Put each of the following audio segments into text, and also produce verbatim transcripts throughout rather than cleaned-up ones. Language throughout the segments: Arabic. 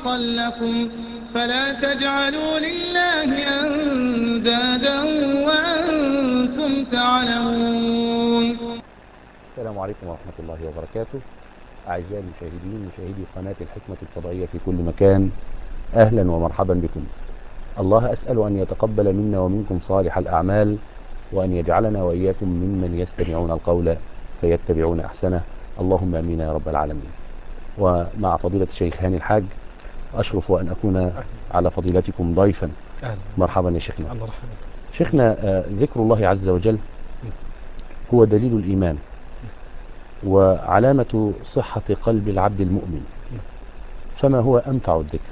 خلقا لكم فلا تجعلوا لله أندادا وأنتم تعلمون. السلام عليكم ورحمة الله وبركاته. أعزائي المشاهدين مشاهدي قناة الحكمة الفضائية في كل مكان، أهلا ومرحبا بكم. الله أسأل أن يتقبل منا ومنكم صالح الأعمال، وأن يجعلنا وإياكم ممن يستمعون القول فيتبعون أحسنه، اللهم أمين يا رب العالمين. ومع فضيلة الشيخ هاني الحاج أشرف أن أكون على فضيلتكم ضيفا. مرحبا يا شيخنا. الله مرحبا. شيخنا، ذكر الله عز وجل هو دليل الإيمان وعلامة صحة قلب العبد المؤمن، فما هو أمتع الذكر؟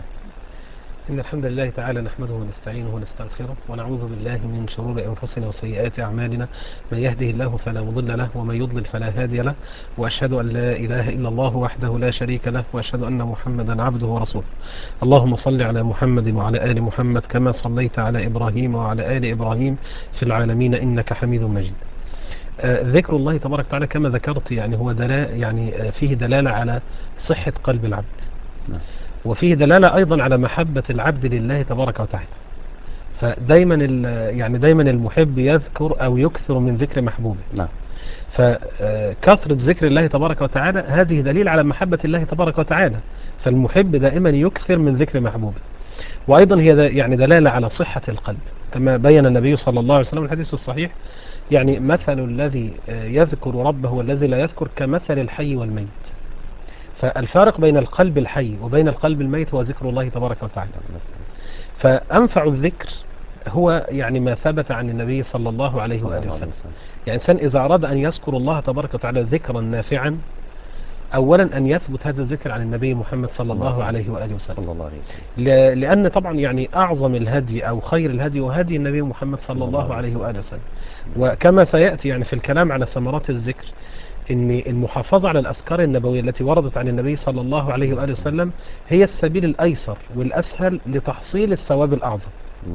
إن الحمد لله تعالى نحمده ونستعينه ونستغفره ونعوذ بالله من شرور أنفسنا وسيئات أعمالنا، من يهده الله فلا مضل له ومن يضلل فلا هادي له، وأشهد أن لا إله إلا الله وحده لا شريك له، وأشهد أن محمدا عبده ورسوله. اللهم صل على محمد وعلى آل محمد كما صليت على إبراهيم وعلى آل إبراهيم في العالمين إنك حميد مجيد. آه ذكر الله تبارك وتعالى كما ذكرت يعني هو دلالة يعني آه فيه دلالة على صحة قلب العبد، وفيه دلالة أيضا على محبة العبد لله تبارك وتعالى. فدايما يعني دايما المحب يذكر أو يكثر من ذكر محبوبه. نعم. فكثرة ذكر الله تبارك وتعالى هذه دليل على محبة الله تبارك وتعالى، فالمحب دائما يكثر من ذكر محبوبه. وأيضا هي يعني دلالة على صحة القلب، كما بين النبي صلى الله عليه وسلم الحديث الصحيح، يعني مثل الذي يذكر ربه والذي لا يذكر كمثل الحي والميت. فالفارق بين القلب الحي وبين القلب الميت هو ذكر الله تبارك وتعالى. فأنفع الذكر هو يعني ما ثبت عن النبي صلى الله عليه وآله وسلم. يعني إنسان إذا أراد أن يذكر الله تبارك وتعالى ذكرا نافعا، أولا أن يثبت هذا الذكر عن النبي محمد صلى الله عليه وآله وسلم، لأن طبعا يعني أعظم الهدي أو خير الهدي وهدي النبي محمد صلى الله عليه وآله وسلم. وكما سيأتي يعني في الكلام على ثمرات الذكر ان المحافظة على الأذكار النبوية التي وردت عن النبي صلى الله عليه وآله وسلم هي السبيل الأيسر والأسهل لتحصيل الثواب الأعظم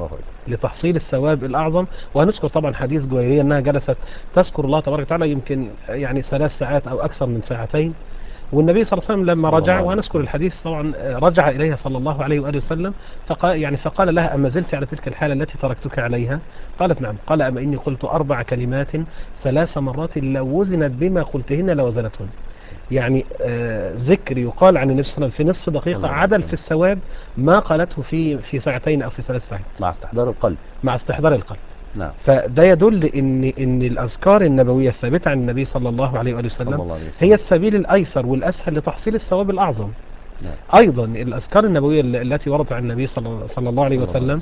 لتحصيل الثواب الأعظم. وهنذكر طبعا حديث جويرية أنها جلست تذكر الله تبارك وتعالى يمكن يعني ثلاث ساعات أو أكثر من ساعتين، والنبي صلى الله عليه وسلم لما رجع، وهنذكر الحديث طبعا، رجع إليها صلى الله عليه وآله وسلم فقال, يعني فقال لها أما زلت على تلك الحالة التي تركتك عليها؟ قالت نعم. قال أما إني قلت أربع كلمات ثلاث مرات لو وزنت بما قلتهن لوزنتهن. يعني آه ذكر يقال عن النبي صلى الله عليه وسلم في نصف دقيقة عدل في الثواب ما قالته في في ساعتين أو في ثلاث ساعات، مع استحضار القلب مع استحضار القلب. نعم. فده يدل ان ان الاذكار النبويه الثابته عن النبي صلى الله عليه واله وسلم هي السبيل الايسر والاسهل لتحصيل الثواب الاعظم. نعم. ايضا الاذكار النبويه التي وردت عن النبي صلى الله عليه وسلم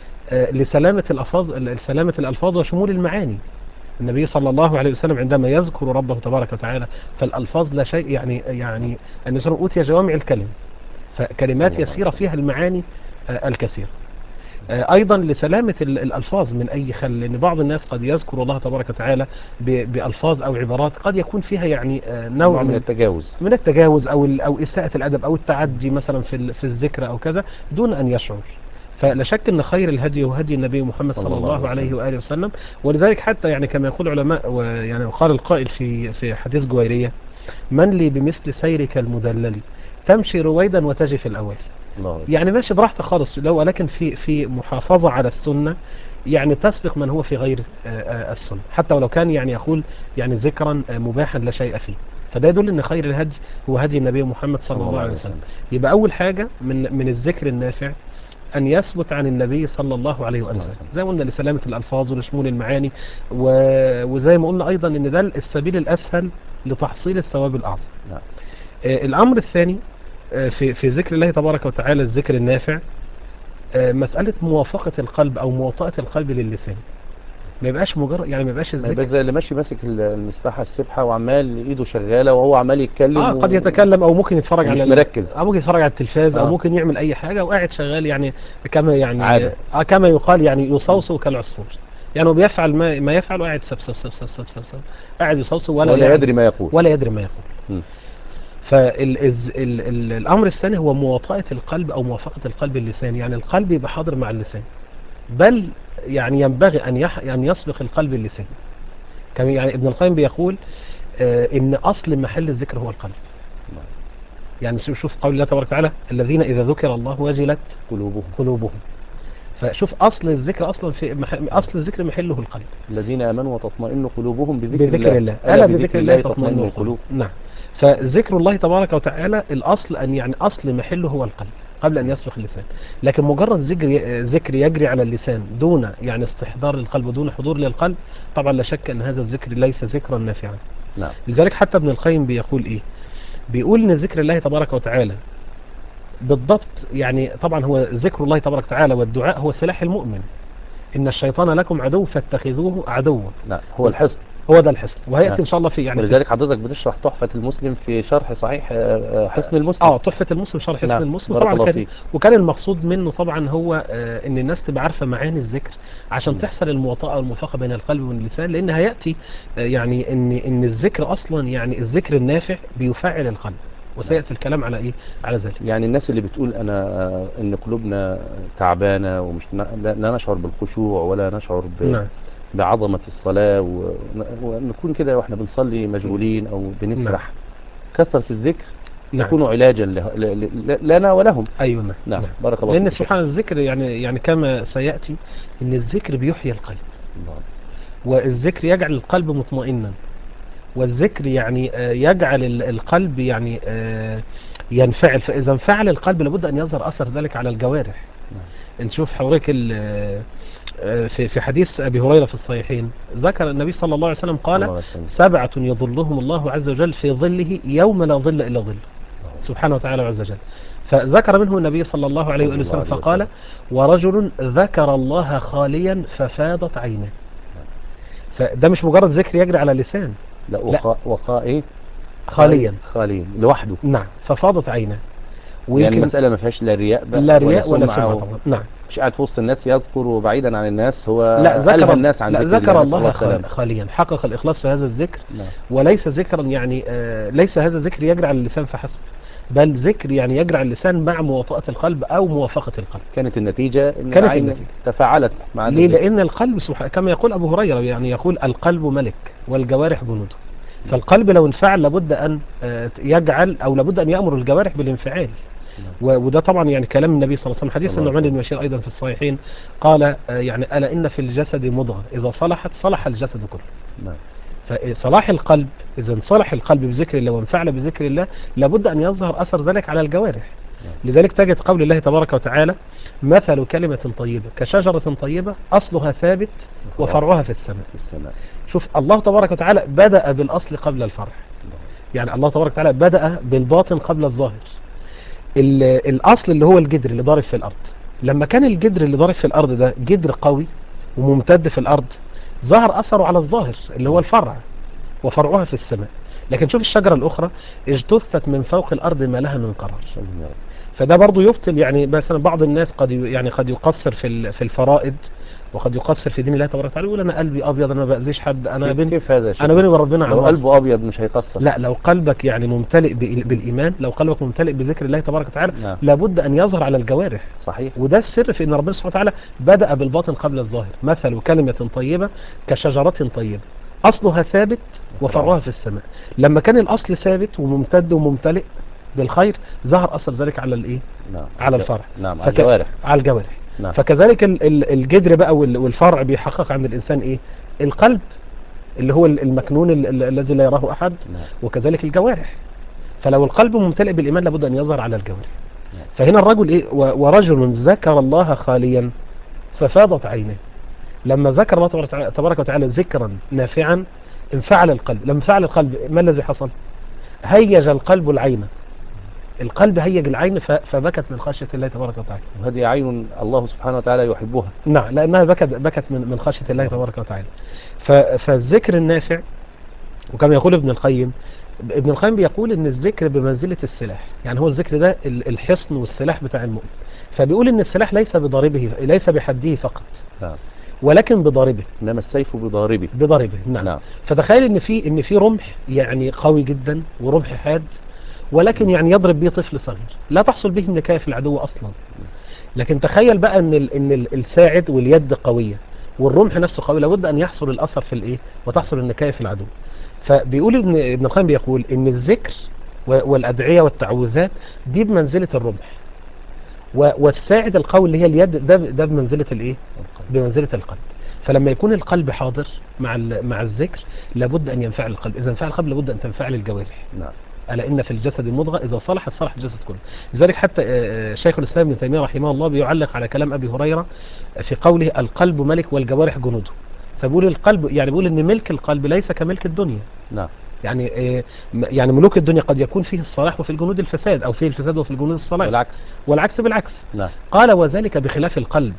آه لسلامه الالفاظ لسلامه الالفاظ وشمول المعاني. النبي صلى الله عليه وسلم عندما يذكر ربه تبارك وتعالى فالالفاظ لا شيء يعني يعني النبي صلى الله عليه وسلم اوتي جوامع الكلم، فكلمات يسيره فيها المعاني آه الكثيره. ايضا لسلامة الالفاظ من اي خل، لان بعض الناس قد يذكر الله تبارك وتعالى بالفاظ او عبارات قد يكون فيها يعني نوع من التجاوز من التجاوز او او اساءة الادب او التعدي مثلا في في الذكر او كذا دون ان يشعر. فلا شك ان خير الهدي هو هدي النبي محمد صلى الله عليه واله وسلم. ولذلك حتى يعني كما يقول العلماء، ويعني قال القائل في في حديث جويرية: من لي بمثل سيرك المدلل تمشي رويدا وتجي في الاول. يعني ماشي براحتك خالص، لو ولكن في في محافظة على السنة يعني تسبق من هو في غير السنة، حتى ولو كان يعني يقول يعني ذكرا مباحا لا شيء فيه. فده يدل ان خير الهدي هو هدي النبي محمد صلى الله عليه وسلم. يبقى اول حاجة من من الذكر النافع ان يثبت عن النبي صلى الله عليه وسلم، زي ما قلنا لسلامة الالفاظ ولشمول المعاني، وزي ما قلنا ايضا ان ده السبيل الاسهل لتحصيل الثواب الاعظم. الامر الثاني في في ذكر الله تبارك وتعالى الذكر النافع مسألة موافقة القلب او مواطأة القلب للسان. ما يبقاش مجرد يعني ما يبقاش الذكر ما يبقاش زي اللي ماشي ماسك المسبحة السبحة وعمال ايده شغالة وهو عمال يتكلم اه قد يتكلم او ممكن يتفرج على مركز او ممكن يتفرج على التلفاز آه. او ممكن يعمل اي حاجة وقاعد شغال يعني كما يعني عادة. اه كما يقال يعني يصوصو كالعصفور، يعني هو بيفعل ما ما يفعل وقاعد سب سب سب سب سب سب, سب. قاعد يصوصو ولا, ولا يعني يدري ما يقول ولا يدري ما يقول. م. فالامر الثاني هو مواطأة القلب او موافقة القلب اللسان، يعني القلب يبقى حاضر مع اللسان، بل يعني ينبغي ان يح... ان يسبق القلب اللسان. كان يعني ابن القيم بيقول آه ان اصل محل الذكر هو القلب. يعني شوف شوف قول الله تبارك وتعالى الذين إذا ذكر الله وجلت قلوبهم. قلوبهم. فشوف أصل الذكر أصلا في مح... أصل الذكر محله القلب. الذين آمنوا وتطمئن قلوبهم بذكر, بذكر الله، ألا بذكر الله تطمئن القلوب. نعم. فذكر الله تبارك وتعالى الأصل أن يعني أصل محله هو القلب قبل أن يسبق اللسان. لكن مجرد ذكر ذكر يجري على اللسان دون يعني استحضار للقلب ودون حضور للقلب، طبعا لا شك أن هذا الذكر ليس ذكرا نافعا. نعم. لذلك حتى ابن القيم بيقول إيه؟ بيقول إن ذكر الله تبارك وتعالى بالضبط، يعني طبعا هو ذكر الله تبارك وتعالى والدعاء هو سلاح المؤمن. إن الشيطان لكم عدو فاتخذوه عدوا. نعم، هو الحصن. هو ده الحصن، وهيأتي نعم. إن شاء الله في يعني ولذلك حضرتك بتشرح تحفة المسلم في شرح صحيح حصن المسلم. اه تحفة المسلم شرح حصن نعم. المسلم. بارك طبعا الله كان فيك. وكان المقصود منه طبعا هو آه ان الناس تبقى عارفة معاني الذكر عشان نعم. تحصل المواطأة والموافقة بين القلب واللسان، لان هيأتي آه يعني ان ان الذكر اصلا يعني الذكر النافع بيفعل القلب، وسيأتي الكلام على ايه على ذلك. يعني الناس اللي بتقول انا ان قلوبنا تعبانة ومش ن- لا لا نشعر بالخشوع ولا نشعر ب... نعم. بعظمة الصلاة و- ونكون كده واحنا بنصلي مشغولين او بنسرح، كثرة الذكر نعم. تكون علاجا له- ل- ل- لنا ولهم. ايوه نعم. نعم. بارك الله لان فيك. سبحان الذكر يعني يعني كما سيأتي ان الذكر بيحيي القلب، الله. والذكر يجعل القلب مطمئنا، والذكر يعني آه، يجعل ال- القلب يعني آه، ينفعل. فإذا انفعل القلب لابد أن يظهر أثر ذلك على الجوارح. نعم. نشوف حضرتك ال- آه، في في حديث أبي هريرة في الصحيحين ذكر النبي صلى الله عليه وسلم صلى الله قال عليه وسلم. سبعة يظلهم الله عز وجل في ظله يوم لا ظل إلا ظله سبحانه وتعالى عز وجل. فذكر منه النبي صلى الله عليه صلى وآله الله وسلم عليه فقال وسلم. ورجل ذكر الله خاليا ففاضت عينه. فده مش مجرد ذكر يجري على اللسان، لا وقاء وقاء ايه خاليا. خاليا لوحده. نعم، ففاضت عينه. يعني المسألة ما فيهاش لا رياء بقى لا رياء ولا سمعة سمعة و- طبعا. نعم. مش قاعد في وسط الناس يذكر وبعيدا عن الناس، هو لا ذكر ألهى الناس عن لا ذكر ذكر الله، الله نسأل خال- السلامة. خاليا، حقق الإخلاص في هذا الذكر. نعم. وليس ذكرا يعني آه ليس هذا الذكر يجري على اللسان فحسب، بل ذكر يعني يجري على اللسان مع مواطأة القلب أو موافقة القلب. كانت النتيجة ان كانت العين النتيجة. تفاعلت مع ليه؟ الذكر. لأن القلب سبحانه كما يقول أبو هريرة، يعني يقول القلب ملك والجوارح جنوده. فالقلب لو انفعل لابد أن آه، يجعل أو لابد أن يأمر الجوارح بالانفعال. و- وده طبعا يعني كلام النبي صلى الله عليه وسلم. حديث صلى الله النعمان عليه بن بشير أيضا في الصحيحين قال آه، يعني ألا إن في الجسد مضغة إذا صلحت صلح الجسد كله. نعم. فصلاح القلب إذا انصلح القلب بذكر الله وانفعل بذكر الله لابد أن يظهر أثر ذلك على الجوارح. لذلك تجد قول الله تبارك وتعالى مثل كلمة طيبة كشجرة طيبة أصلها ثابت وفرعها في السماء. في السماء. شوف الله تبارك وتعالى بدأ بالأصل قبل الفرع. يعني الله تبارك وتعالى بدأ بالباطن قبل الظاهر. ال- الأصل اللي هو الجدر اللي ضارب في الأرض، لما كان الجدر اللي ضارب في الأرض ده جدر قوي وممتد في الأرض ظهر أثره على الظاهر اللي هو الفرع، وفرعها في السماء. لكن شوف الشجرة الأخرى اجتثت من فوق الأرض ما لها من قرار. آمين يا رب. فده برضو يبطل، يعني مثلا بعض الناس قد ي- يعني قد يقصر في ال- في الفرائض، وقد يقصر في دين الله تبارك وتعالى، يقول انا قلبي ابيض انا ما باذيش حد، انا كيف- بيني كيف هذا يا شيخ؟ انا بيني وربنا لو عمار. قلبه ابيض مش هيقصر. لا، لو قلبك يعني ممتلئ بال- بالايمان، لو قلبك ممتلئ بذكر الله تبارك وتعالى نعم. لابد ان يظهر على الجوارح. صحيح. وده السر في ان ربنا سبحانه وتعالى بدأ بالباطن قبل الظاهر. مثل كلمة طيبة كشجرة طيبة اصلها ثابت وفرعها في السماء. لما كان الاصل ثابت وممتد وممتلئ بالخير ظهر اثر ذلك على الايه؟ نعم. على الفرع. نعم، على فك- الجوارح. على الجوارح. نعم. فكذلك ال- ال- الجدر بقى وال- والفرع بيحقق عند الانسان ايه؟ القلب اللي هو ال- المكنون ال- ال- الذي لا يراه احد، نعم. وكذلك الجوارح. فلو القلب ممتلئ بالايمان لابد ان يظهر على الجوارح. نعم. فهنا الرجل ايه؟ و- ورجل ذكر الله خاليا ففاضت عينه. لما ذكر الله تبارك وتعالى- تبارك وتعالى ذكرا نافعا انفعل القلب. لما فعل القلب ما الذي حصل؟ هيج القلب العين. القلب هيج العين ف- فبكت من خشية الله تبارك وتعالى. وهذه عين الله سبحانه وتعالى يحبها. نعم، لأنها بكت بكت من من خشية الله تبارك وتعالى. ف- فالذكر النافع، وكما يقول ابن القيم، ابن القيم بيقول ان الذكر بمنزلة السلاح. يعني هو الذكر ده ال- الحصن والسلاح بتاع المؤمن. فبيقول ان السلاح ليس بضاربه، ليس بحده فقط، نعم. ولكن بضاربه. انما السيف بضاربه. بضاربه نعم. نعم. فتخيل ان في ان في رمح يعني قوي جدا ورمح حاد، ولكن يعني يضرب به طفل صغير لا تحصل به النكاية في العدو اصلا. لكن تخيل بقى ان ال ان ال الساعد واليد قوية والرمح نفسه قوي، لابد ان يحصل الاثر في الايه وتحصل النكاية في العدو. فبيقول ابن ابن القيم بيقول ان الذكر و- والأدعية والتعوذات دي بمنزلة الرمح، و- والساعد القوي اللي هي اليد ده ده بمنزلة الايه؟ بمنزلة القلب. فلما يكون القلب حاضر مع ال- مع الذكر لابد ان ينفعل القلب، اذا انفعل القلب لابد ان تنفعل الجوارح. نعم. ألا إن في الجسد مضغة إذا صلحت صلح الجسد كله. لذلك حتى آه، آه، شيخ الإسلام ابن تيمية رحمه الله بيعلق على كلام أبي هريرة في قوله القلب ملك والجوارح جنوده. فبيقول القلب يعني بيقول إن ملك القلب ليس كملك الدنيا. نعم. يعني آه، م- يعني ملوك الدنيا قد يكون فيه الصلاح وفي الجنود الفساد، أو فيه الفساد وفي الجنود الصلاح، والعكس. والعكس بالعكس. نعم. قال وذلك بخلاف القلب،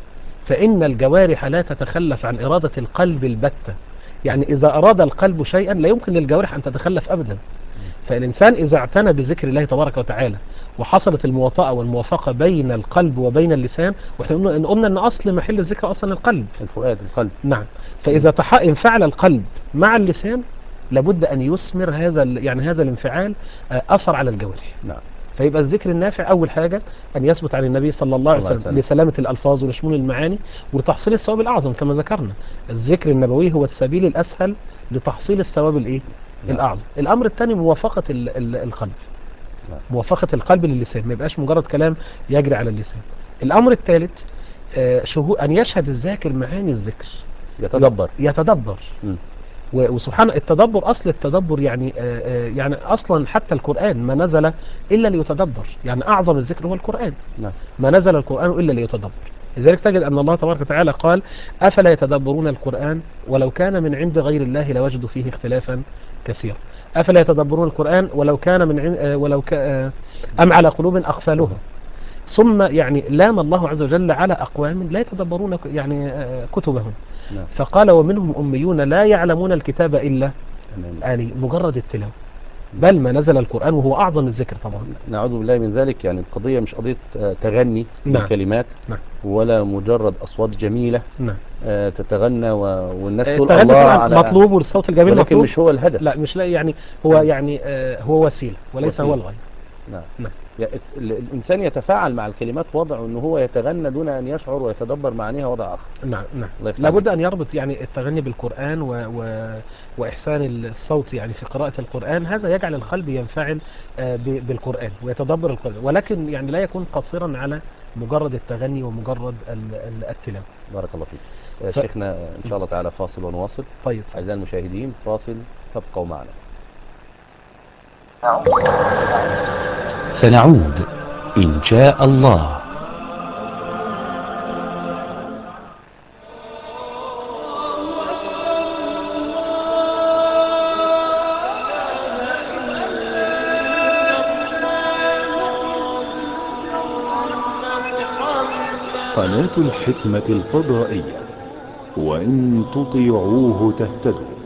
فإن الجوارح لا تتخلف عن إرادة القلب البتة. يعني إذا أراد القلب شيئا لا يمكن للجوارح أن تتخلف أبدا. فالإنسان إذا اعتنى بذكر الله تبارك وتعالى وحصلت المواطأة والموافقة بين القلب وبين اللسان، واحنا قلنا إن قلنا ان اصل محل الذكر اصلا القلب، الفؤاد، القلب. نعم. فاذا تح... انفعل القلب مع اللسان لابد ان يثمر هذا ال... يعني هذا الانفعال آه، اثر على الجوارح. نعم. فيبقى الذكر النافع اول حاجة ان يثبت عن النبي صلى الله عليه صلى الله وسلم عليه وسلم. لسلامة الالفاظ ولشمول المعاني ولتحصيل الثواب الاعظم كما ذكرنا. الذكر النبوي هو السبيل الاسهل لتحصيل الثواب الايه؟ نعم. الاعظم. الامر الثاني موافقة ال... ال... القلب، نعم. موافقة القلب للسان، ما يبقاش مجرد كلام يجري على اللسان. الامر الثالث آه، شهو ان يشهد الذاكر معاني الذكر، يتدبر. يتدبر. مم. و- وسبحان التدبر، اصل التدبر يعني آه، آه، يعني اصلا حتى القرآن ما نزل الا ليتدبر، يعني اعظم الذكر هو القرآن. نعم. ما نزل القرآن الا ليتدبر. لذلك تجد ان الله تبارك وتعالى قال افلا يتدبرون القرآن ولو كان من عند غير الله لوجدوا فيه اختلافا كثيرا. افلا يتدبرون القرآن ولو كان من عند آه، ولو ك... آه، ام على قلوب اقفالها. ثم يعني لام الله عز وجل على اقوام لا يتدبرون ك- يعني آه، كتبهم. نعم. فقال ومنهم أميون لا يعلمون الكتاب إلا تمام. يعني مجرد التلاوة، بل ما نزل القرآن وهو أعظم الذكر طبعا. نعوذ بالله من ذلك. يعني القضية مش قضية آه، تغني نعم. بالكلمات، نعم. ولا مجرد أصوات جميلة نعم. آه، تتغنى و... والناس تقول التغني الله طبعا على مطلوب والصوت الجميل ولكن مطلوب، مش هو الهدف. لا مش لا يعني هو يعني آه، هو وسيلة وليس وسيلة. هو الغاية. نعم. نعم. يعني ال- الإنسان يتفاعل مع الكلمات وضع أنه هو يتغنى دون أن يشعر ويتدبر معانيها وضع آخر. نعم. نعم. الله يفتح لابد عليك. أن يربط يعني التغني بالقرآن و... و... وإحسان الصوت يعني في قراءة القرآن، هذا يجعل القلب ينفعل آه، ب... بالقرآن ويتدبر القرآن، ولكن يعني لا يكون قاصرا على مجرد التغني ومجرد ال... ال- التلاوة. بارك الله فيك. آه، ف... شيخنا آه، إن شاء الله تعالى فاصل ونواصل. طيب. أعزائي المشاهدين فاصل، تبقوا معنا. سنعود إن شاء الله. قناة الحكمة الفضائية، وإن تطيعوه تهتدوا.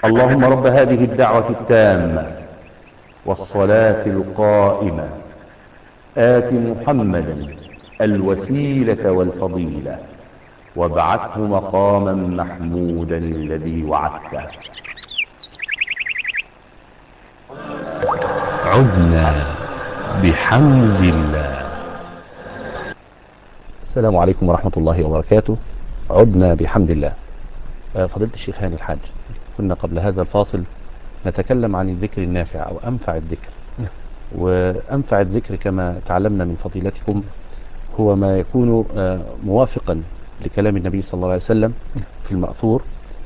اللهم رب هذه الدعوة التامة والصلاة القائمة آت محمدا الوسيلة والفضيلة وابعثه مقاما محمودا الذي وعدته. عدنا بحمد الله. السلام عليكم ورحمة الله وبركاته. عدنا بحمد الله. فضيلة الشيخ هاني الحاج، كنا قبل هذا الفاصل نتكلم عن الذكر النافع أو أنفع الذكر، وأنفع الذكر كما تعلمنا من فضيلتكم هو ما يكون موافقا لكلام النبي صلى الله عليه وسلم في المأثور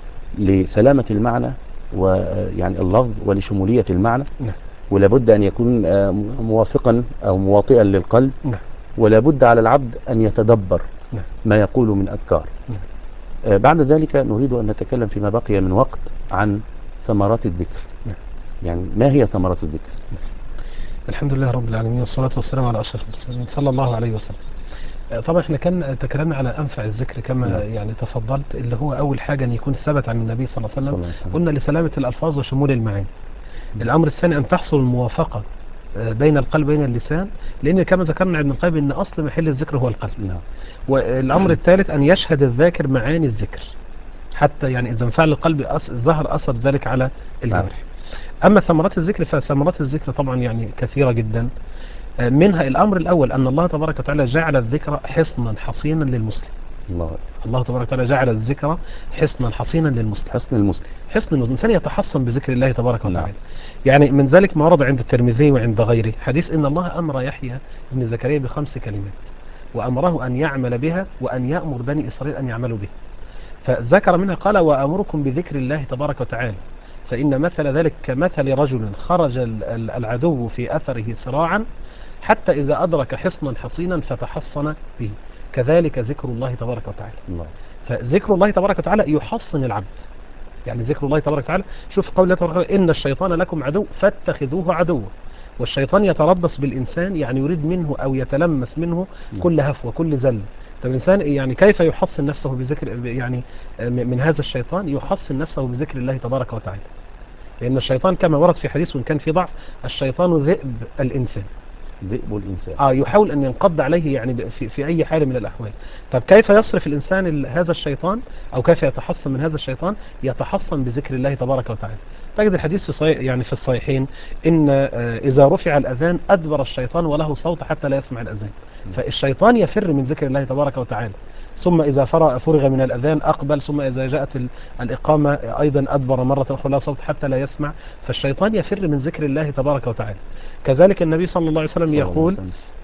لسلامة المعنى ويعني اللفظ ولشمولية المعنى، ولا بد أن يكون موافقا أو مواطئا للقلب، ولا بد على العبد أن يتدبر ما يقول من أذكار. بعد ذلك نريد أن نتكلم فيما بقي من وقت عن ثمرات الذكر. يعني ما هي ثمرات الذكر؟ الحمد لله رب العالمين، والصلاة والسلام على أشرف المرسلين صلى الله عليه وسلم. طبعا احنا كان تكلمنا على أنفع الذكر كما لا. يعني تفضلت، اللي هو أول حاجة أن يكون ثبت عن النبي صلى الله عليه وسلم، قلنا لسلامة الألفاظ وشمول المعاني. الأمر الثاني أن تحصل الموافقة بين القلب وبين اللسان، لأن كما ذكرنا ابن القيم أن أصل محل الذكر هو القلب. لا. والأمر الثالث أن يشهد الذاكر معاني الذكر، حتى يعني إذا انفعل القلب أص... ظهر أثر ذلك على الجوارح. أما ثمرات الذكر فثمرات الذكر طبعا يعني كثيرة جدا. منها الأمر الأول أن الله تبارك وتعالى جعل الذكر حصنا حصينا للمسلم. الله الله تبارك وتعالى جعل الذكر حصنا حصينا للمسلم. حصن المسلم حصن المسلم، الإنسان يتحصن بذكر الله تبارك وتعالى. نعم. يعني من ذلك ما ورد عند الترمذي وعند غيره حديث إن الله أمر يحيى بن زكريا بخمس كلمات، وأمره أن يعمل بها وأن يأمر بني إسرائيل أن يعملوا بها. فذكر منها قال وأمركم بذكر الله تبارك وتعالى، فإن مثل ذلك كمثل رجل خرج العدو في أثره سراعا حتى إذا أدرك حصنا حصينا فتحصن به، كذلك ذكر الله تبارك وتعالى. الله. فذكر الله تبارك وتعالى يحصن العبد. يعني ذكر الله تبارك وتعالى، شوف قول الله تبارك وتعالى إن الشيطان لكم عدو فاتخذوه عدوا. والشيطان يتربص بالإنسان، يعني يريد منه أو يتلمس منه كل هفوة كل زل. طب الإنسان يعني كيف يحصن نفسه بذكر، يعني من هذا الشيطان يحصن نفسه بذكر الله تبارك وتعالى، لأن الشيطان كما ورد في حديث وإن كان في ضعف الشيطان ذئب الإنسان. ذئب الإنسان آه يحاول أن ينقض عليه يعني في, في أي حال من الأحوال. طب كيف يصرف الإنسان هذا الشيطان أو كيف يتحصن من هذا الشيطان؟ يتحصن بذكر الله تبارك وتعالى. تجد الحديث في صحيح يعني في الصحيحين إن آه إذا رفع الأذان أدبر الشيطان وله صوت حتى لا يسمع الأذان. فالشيطان يفر من ذكر الله تبارك وتعالى، ثم إذا فرغ من الأذان أقبل، ثم إذا جاءت الإقامة أيضا أدبر مرة أخرى لا صوت حتى لا يسمع. فالشيطان يفر من ذكر الله تبارك وتعالى. كذلك النبي صلى الله عليه وسلم يقول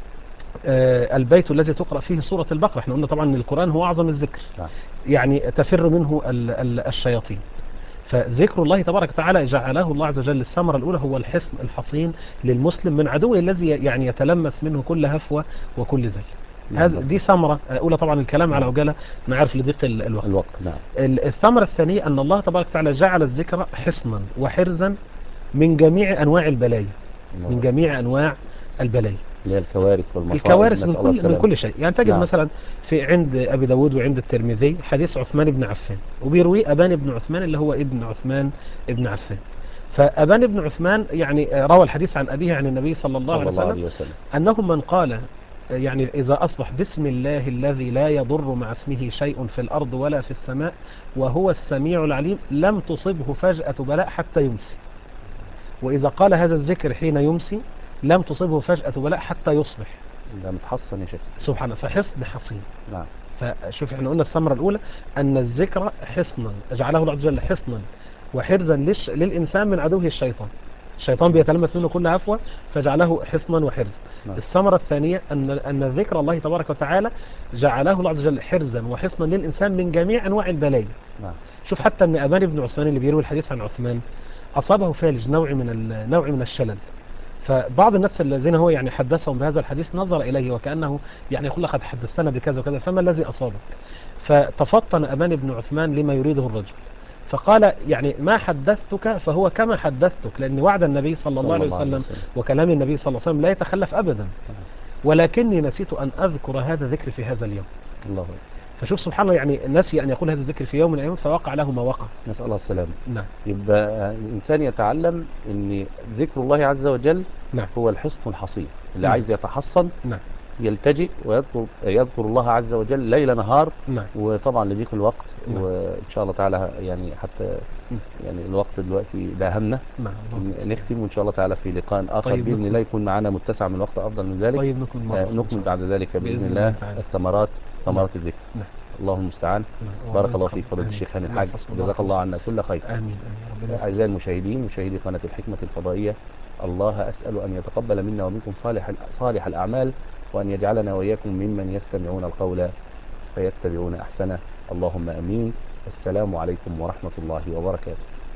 آه البيت الذي تقرأ فيه سورة البقرة، احنا قلنا طبعا ان القرآن هو أعظم الذكر، يعني تفر منه ال ال الشياطين. فذكر الله تبارك وتعالى جعله الله عز وجل الثمرة الأولى هو الحصن الحصين للمسلم من عدوه الذي يعني يتلمس منه كل هفوة وكل ذل. هذا دي ثمرة أولى. طبعا الكلام على عجالة نعرف لضيق الوقت. الوقت نعم. الثمرة الثانية أن الله تبارك وتعالى جعل الذكر حصنا وحرزا من جميع أنواع البلايا، من جميع أنواع البلايا اللي هي الكوارث والمصائب، الكوارث من كل من كل شيء. يعني تجد نعم. مثلا في عند أبي داود وعند الترمذي حديث عثمان بن عفان، وبيروي أبان بن عثمان اللي هو ابن عثمان ابن عفان. فأبان بن عثمان يعني روى الحديث عن أبيه عن النبي صلى الله, صلى الله عليه, وسلم عليه وسلم أنه من قال يعني إذا أصبح بسم الله الذي لا يضر مع اسمه شيء في الأرض ولا في السماء وهو السميع العليم لم تصبه فجأة بلاء حتى يمسي. وإذا قال هذا الذكر حين يمسي لم تصبه فجأة بلاء حتى يصبح. ده متحصن يا شيخ سبحانه. فحصن حصين. نعم. فشوف احنا قلنا الثمرة الأولى أن الذكر حصنا جعله الله عز وجل حصنا وحرزا للش... للإنسان من عدوه الشيطان. الشيطان بيتلمس منه كل هفوة فجعله حصنا وحرزا. نعم. الثمرة الثانية أن أن ذكر الله تبارك وتعالى جعله الله عز وجل حرزا وحصنا للإنسان من جميع أنواع البلايا. نعم. شوف حتى أن أبان بن عثمان اللي بيروي الحديث عن عثمان أصابه فالج نوع من نوع من الشلل. فبعض الناس الذين هو يعني حدثهم بهذا الحديث نظر إليه وكأنه يعني يقول لقد حدثتنا بكذا وكذا فما الذي أصابك؟ فتفطن أبان بن عثمان لما يريده الرجل فقال يعني ما حدثتك فهو كما حدثتك، لأن وعد النبي صلى الله عليه وسلم وكلام النبي صلى الله عليه وسلم لا يتخلف أبدا، ولكني نسيت أن أذكر هذا ذكر في هذا اليوم. الله. فشوف سبحان الله، يعني نسي أن يقول هذا الذكر في يوم من الأيام فوقع له ما وقع. نسأل الله السلامة. نعم. يبقى الإنسان يتعلم أن ذكر الله عز وجل نعم. هو الحصن الحصين. اللي نعم. عايز يتحصن نعم. يلتجئ ويذكر يذكر الله عز وجل ليل نهار. نعم. وطبعا لضيق الوقت، نعم. وإن شاء الله تعالى يعني حتى يعني الوقت دلوقتي داهمنا، نعم. نختم وإن شاء الله تعالى في لقاء آخر طيب بإذن نكمل. الله يكون معنا متسع من الوقت أفضل من ذلك. طيب نكمل مرة آه نكمل بعد ذلك بإذن, بإذن الله, الله تعالى. الثمرات ثمرات نعم. الذكر. نعم. الله المستعان. نعم. بارك الله فيك فضيلة الشيخ هاني الحاج، جزاك الله عنا كل خير. آمين. آمين. ربنا أعزائي المشاهدين مشاهدي قناة الحكمة الفضائية، الله أسأل أن يتقبل منا ومنكم صالح صالح الأعمال، وأن يجعلنا وإياكم ممن يستمعون القول فيتبعون أحسنه. اللهم أمين. السلام عليكم ورحمة الله وبركاته.